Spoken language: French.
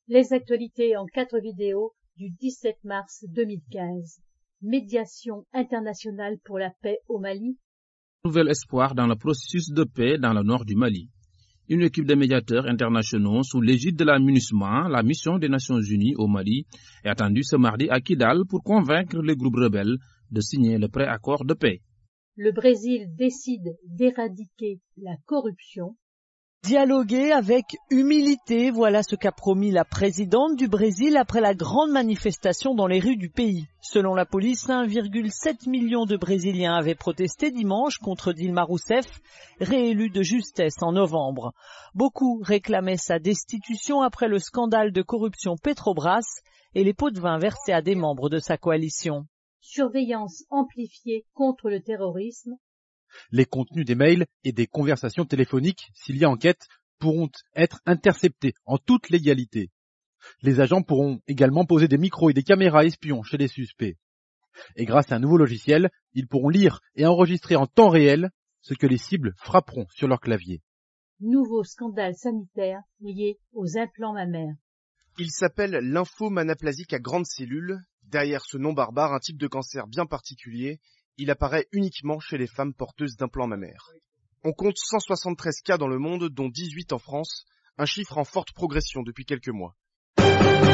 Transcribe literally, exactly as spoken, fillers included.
Les actualités en quatre vidéos du dix-sept mars deux mille quinze. Médiation internationale pour la paix au Mali. Nouvel espoir dans le processus de paix dans le nord du Mali. Une équipe de médiateurs internationaux sous l'égide de la MINUSMA, la mission des Nations Unies au Mali, est attendue ce mardi à Kidal pour convaincre les groupes rebelles de signer le pré-accord de paix. Le Brésil décide d'éradiquer la corruption. Dialoguer avec humilité, voilà ce qu'a promis la présidente du Brésil après la grande manifestation dans les rues du pays. Selon la police, un virgule sept million de Brésiliens avaient protesté dimanche contre Dilma Rousseff, réélue de justesse en novembre. Beaucoup réclamaient sa destitution après le scandale de corruption Petrobras et les pots de vin versés à des membres de sa coalition. Surveillance amplifiée contre le terrorisme. Les contenus des mails et des conversations téléphoniques, s'il y a enquête, pourront être interceptés en toute légalité. Les agents pourront également poser des micros et des caméras espions chez les suspects. Et grâce à un nouveau logiciel, ils pourront lire et enregistrer en temps réel ce que les cibles frapperont sur leur clavier. Nouveau scandale sanitaire lié aux implants mammaires. Il s'appelle lymphomanaplastique à grandes cellules. Derrière ce nom barbare, un type de cancer bien particulier. Il apparaît uniquement chez les femmes porteuses d'implants mammaires. On compte cent soixante-treize cas dans le monde, dont dix-huit en France, un chiffre en forte progression depuis quelques mois.